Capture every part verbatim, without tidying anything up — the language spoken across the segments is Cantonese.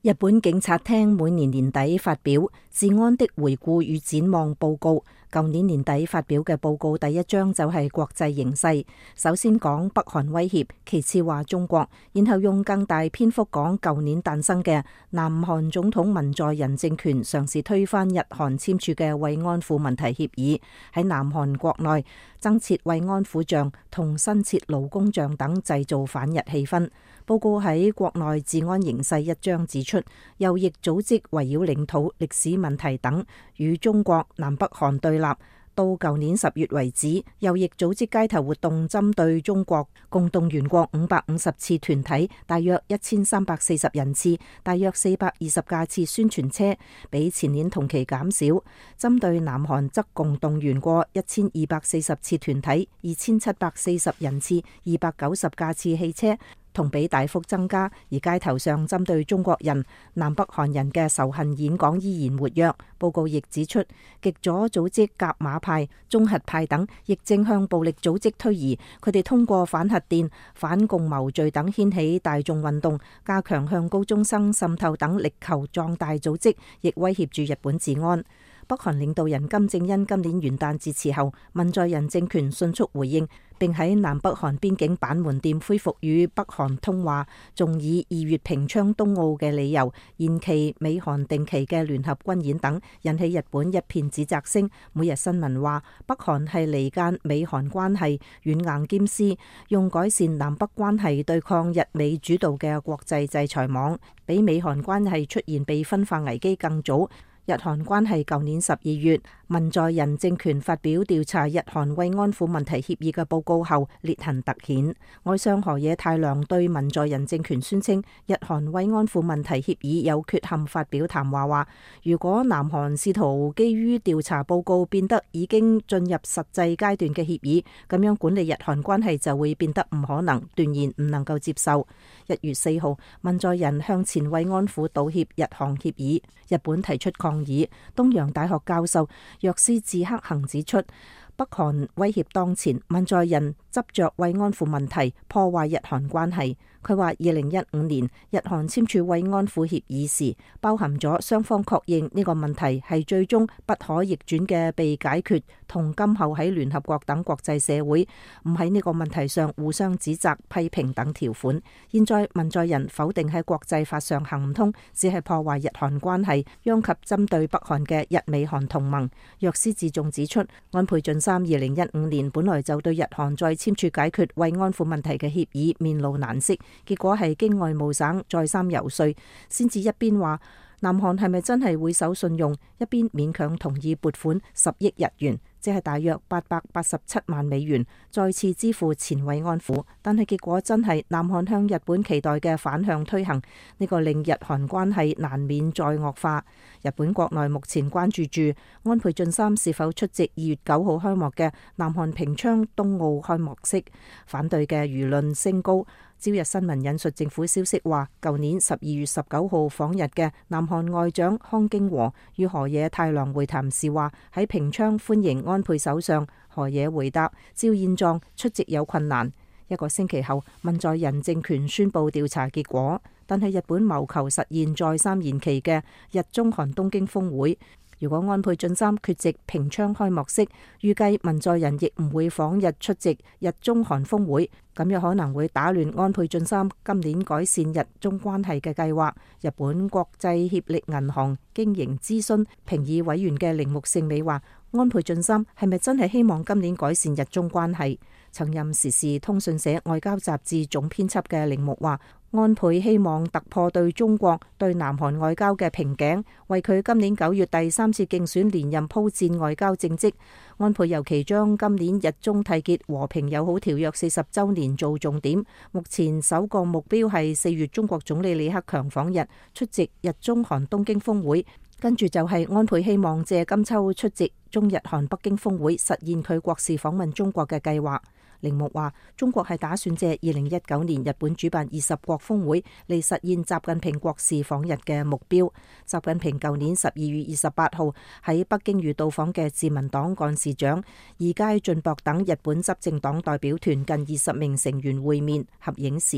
日本警察廳每年年底發表治安的回顧與展望報告，舊年年底發表嘅報告第一章就係國際形勢，首先講北韓威脅，其次話中國，然後用更大篇幅講舊年誕生嘅南韓總統文在寅政權嘗試推翻日韓簽署嘅慰安婦問題協議，喺南韓國內增設慰安婦像同新設勞工像等，製造反日氣氛。報告喺國內治安形勢一章指出，右翼組織圍繞領土、歷史問題等與中國、南北韓對立。到舊年十月為止，右翼組織街頭活動針對中國共動員過五百五十次團體，大約一千三百四十人次，大約四百二十架次宣傳車，比前年同期減少。針對南韓則共動員過一千二百四十次團體，二千七百四十人次，二百九十架次汽車，同比大幅增加。而街頭上針對中國人、南北韓人嘅仇恨演講依然活躍。報告亦指出，極左組織甲馬派、中核派等亦正向暴力組織推移，佢哋通過反核電、反共謀罪等掀起大眾運動，加強向高中生滲透等，力求壯大組織，亦威脅住日本治安。北韓領導人金正恩今年元旦致辭後，文在寅政權迅速回應，並喺南北韓邊境板門店恢復與北韓通話，仲以二月平昌冬奧嘅理由延期美韓定期嘅聯合軍演等，引起日本一片指責聲。每日新聞話，北韓係離間美韓關係，軟硬兼施，用改善南北關係對抗日美主導嘅國際制裁網，比美韓關係出現被分化危機更早。日韓關係舊年十二月，文在寅政權發表調查日韓慰安婦問題協議嘅報告後，裂痕突顯。外相河野太郎對文在寅政權宣稱日韓慰安婦問題協議有缺陷發表談話，話如果南韓試圖基於調查報告變得已經進入實際階段嘅協議，咁樣管理日韓關係就會變得唔可能，斷言唔能夠接受。一月四號，文在寅向前慰安婦道歉日韓協議，日本提出抗議。東洋大學教授若斯志克行指出，北韓威脅當前，文在寅執着慰安婦問題破壞日韓關係。佢話：二零一五年日韓簽署慰安婦協議時，包含咗雙方確認呢個問題係最終不可逆轉嘅被解決，同今後喺聯合國等國際社會唔喺呢個問題上互相指責、批評等條款。現在文在寅否定喺國際法上行唔通，只係破壞日韓關係，殃及針對北韓嘅日美韓同盟。若斯志仲指出，安倍晉三二零一五年本來就對日韓再簽署解決慰安婦問題嘅協議面露難色。結果係經外務省再三游說，先至一邊話南韓係咪真係會守信用，一邊勉強同意撥款十億日元，即係大約八百八十七萬美元，再次支付前慰安婦。但係結果真係南韓向日本期待嘅反向推行，呢個令日韓關係難免再惡化。日本國內目前關注住安倍晉三是否出席二月九號開幕嘅南韓平昌冬奧開幕式，反對嘅輿論升高。朝日新聞引述政府消息話，舊年十二月十九號訪日嘅南韓外長康京和與河野太郎會談時話，喺平昌歡迎安倍首相。河野回答：照現狀出席有困難。一個星期後，文在寅政權宣布調查結果，但係日本謀求實現再三延期嘅日中韓東京峰會。如果安倍晉三缺席平昌開幕式，預計文在寅亦唔會訪日出席日中韓峰會，咁有可能會打亂安倍晉三今年改善日中關係嘅計劃。日本國際協力銀行經營諮詢評議委員嘅鈴木聖美話：安倍晉三係咪真係希望今年改善日中關係？曾任時事通訊社外交雜誌總編輯嘅鈴木話：安倍希望突破對中國、對南韓外交嘅瓶頸，為佢今年九月第三次競選連任鋪墊外交政績。安倍尤其將今年日中締結和平友好條約四十週年做重點。目前首個目標係四月中國總理李克強訪日，出席日中韓東京峰會。跟住就係安倍希望借今秋出席中日韓北京峰會，實現佢國事訪問中國嘅計劃。鈴木話：中國係打算借二零一九年日本主辦二十國峰會嚟實現習近平國事訪日嘅目標。習近平舊年十二月二十八號喺北京與到訪嘅自民黨幹事長、二階俊博等日本執政黨代表團近二十名成員會面合影時，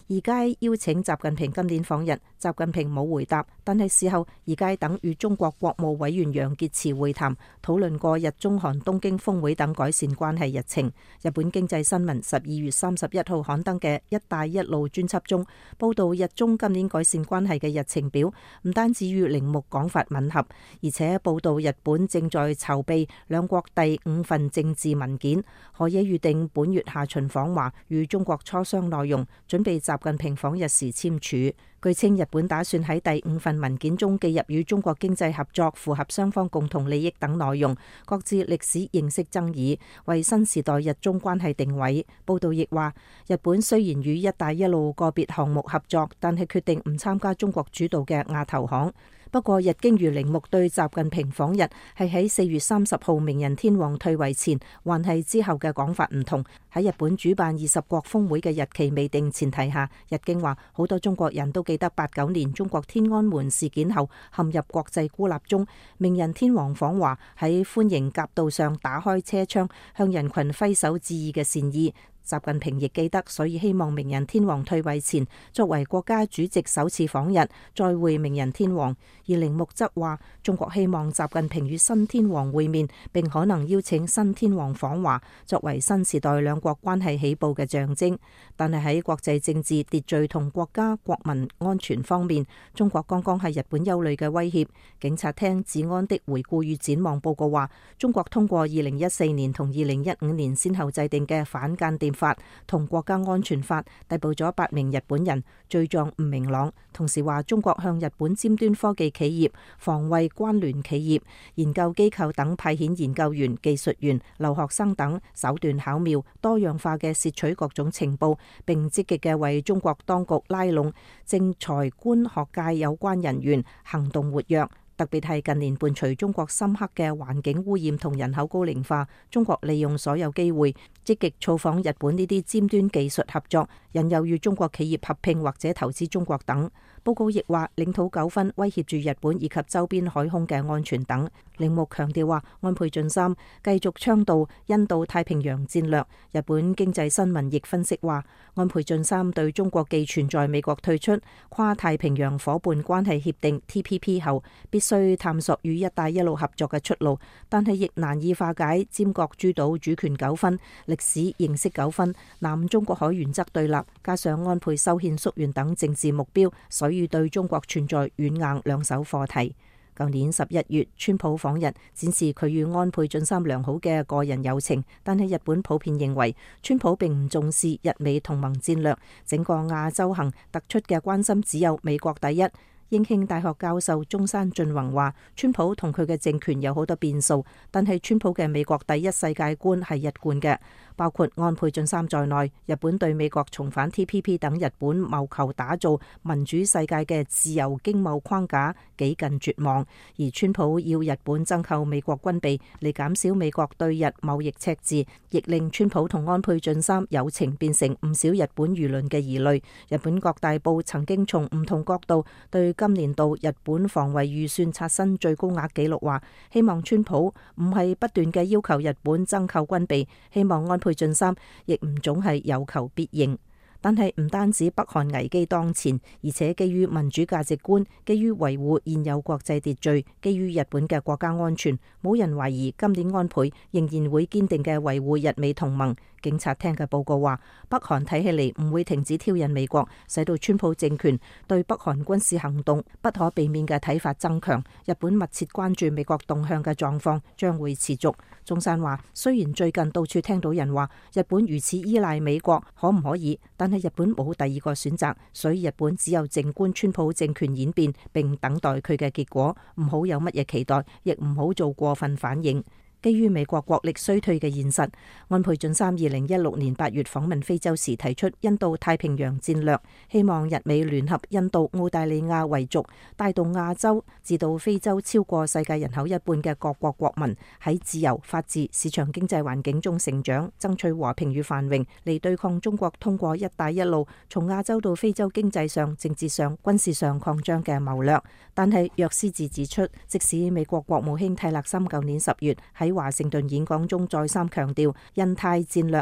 二階邀請習近平今年訪日，習近平冇回答。但係事後，二階等與中國國務委員楊潔篪會談，討論過日中韓東京峰會等改善關係日程。日本經濟新聞十二月三十一號刊登嘅「一帶一路」專輯中，報道日中今年改善關係嘅日程表，唔單止與鈴木講法吻合，而且報道日本正在籌備兩國第五份政治文件，河野預定本月下旬訪華，與中國磋商內容，準備習近平訪日時簽署。據稱，日本打算喺第五份文件中記入與中國經濟合作、符合雙方共同利益等內容，各自歷史認識爭議，為新時代日中關係定位。報道亦話，日本雖然與一帶一路個別項目合作，但係決定唔參加中國主導嘅亞投行。不過，日經與鈴木對習近平訪日係喺四月三十號明仁天皇退位前，還係之後嘅講法唔同。喺日本主辦二十國峰會嘅日期未定前提下，日經話好多中國人都記得八九年中國天安門事件後陷入國際孤立中，明仁天皇訪華喺歡迎夾道上打開車窗向人群揮手致意嘅善意。習近平亦記得，所以希望明仁天皇退位前，作為國家主席首次訪日，再會明仁天皇。而鈴木則話，中國希望習近平與新天皇會面，並可能邀請新天皇訪華，作為新時代兩國關係起步嘅象徵。但係喺國際政治秩序同國家國民安全方面，中國剛剛係日本憂慮嘅威脅。警察廳治安的回顧與展望報告話，中國通過二零一四年同二零一五年先後制定嘅反間諜法同國家安全法逮捕咗八名日本人，罪狀唔明朗。同時話，中國向日本尖端科技企業、防衛關聯企業、研究機構等派遣研究員、技術員、留學生等，手段巧妙、多樣化嘅竊取各種情報，並積極嘅為中國當局拉攏政財官學界有關人員，行動活躍。特別係近年伴隨中國深刻嘅環境污染同人口高齡化，中國利用所有機會積極造訪日本呢啲尖端技術合作，引誘與中國企業合併或者投資中國等。報告亦話，領土糾紛威脅住日本以及周邊海空嘅安全等。鈴木強調話，安倍晉三繼續倡導印度太平洋戰略。日本經濟新聞亦分析話，安倍晉三對中國既存在美國退出跨太平洋夥伴關係協定 T P P 後，必須探索與一帶一路合作嘅出路，但係亦難以化解尖閣諸島主權糾紛、歷史認識糾紛、南中國海原則對立，加上安倍修憲縮員等政治目標，所以對中國存在軟硬兩手課題。舊年十一月，川普訪日，展示佢與安倍晉三良好嘅個人友情，但係日本普遍認為川普並唔重視日美同盟戰略，整個亞洲行突出嘅關心只有美國第一。英慶大學教授中山俊宏話，川普同佢嘅政權有好多變數，但係川普嘅美國第一世界觀係一貫嘅，包括安倍晉三在內，日本對美國重返 T P P 等日本謀求打造民主世界嘅自由經貿框架幾近絕望，而川普要日本增購美國軍備嚟減少美國對日貿易赤字，亦令川普同安倍晉三友情變成唔少日本輿論嘅疑慮。日本各大報曾經從唔同角度對今年度日本防衛預算刷新最高額紀錄，話希望川普唔係不斷嘅要求日本增購軍備，希望安倍晉三亦唔總係有求必應。但係唔單止北韓危機當前，而且基於民主價值觀，基於維護現有國際秩序，基於日本嘅國家安全，冇人懷疑今年安倍仍然會堅定嘅維護日美同盟。警察廳嘅報告話，北韓睇起嚟唔會停止挑釁美國，使到川普政權對北韓軍事行動不可避免嘅睇法增強。日本密切關注美國動向嘅狀況將會持續。中山話，雖然最近到處聽到人話日本如此依賴美國，可唔可以？但係日本冇第二個選擇，所以日本只有靜觀川普政權演變，並等待佢嘅結果。唔好有乜嘢期待，亦唔好做過分反應。基於美國國力衰退嘅現實，安倍晉三二零一六年八月訪問非洲時提出印度太平洋戰略，希望日美聯合印度、澳大利亞為族，帶動亞洲至到非洲超過世界人口一半嘅各國國民喺自由、法治、市場經濟環境中成長，爭取和平與繁榮，嚟對抗中國通過一帶一路從亞洲到非洲經濟上、政治上、軍事上擴張嘅謀略。但係約斯治指出，即使美國國務卿蒂勒森舊年十月喺喺華盛頓演講中再三強調印太戰略，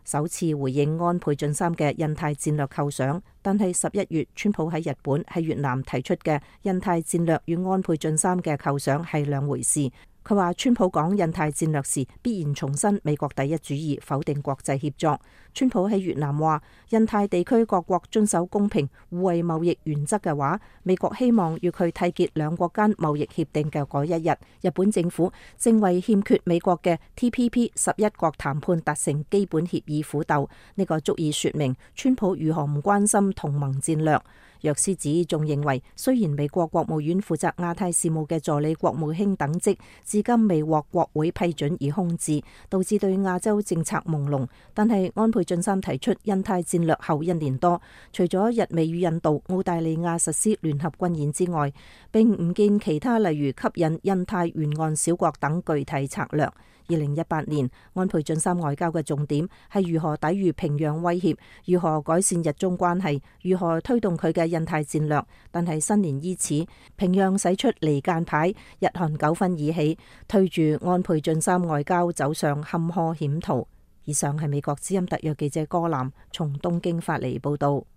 首次回應安倍晉三嘅印太戰略構想，但係十一月川普喺日本、喺越南提出嘅印太戰略與安倍晉三嘅構想係兩回事。佢話川普講印太戰略時，必然重申美國第一主義，否定國際協作。川普喺越南話，印太地區各國遵守公平互惠貿易原則嘅話，美國希望與佢締結兩國間貿易協定嘅嗰一日。日本政府正為欠缺美國嘅 T P P 十一國談判達成基本協議苦鬥，呢個足以說明川普如何唔關心同盟戰略。若斯子仲認為，雖然美國國務院負責亞太事務嘅助理國務卿等職至今未獲國會批准而空置，導致對亞洲政策朦朧，但係安倍晉三提出印太戰略後一年多，除咗日美與印度、澳大利亞實施聯合軍演之外，並唔見其他例如吸引印太沿岸小國等具體策略。二零一八年，安倍晉三外交嘅重點係如何抵禦平壤威脅，如何改善日中關係，如何推動佢嘅印太戰略。但係新年伊始，平壤使出離間牌，日韓糾紛已起，推住安倍晉三外交走上坎坷險途。以上係美國之音特約記者柯南從東京發嚟報道。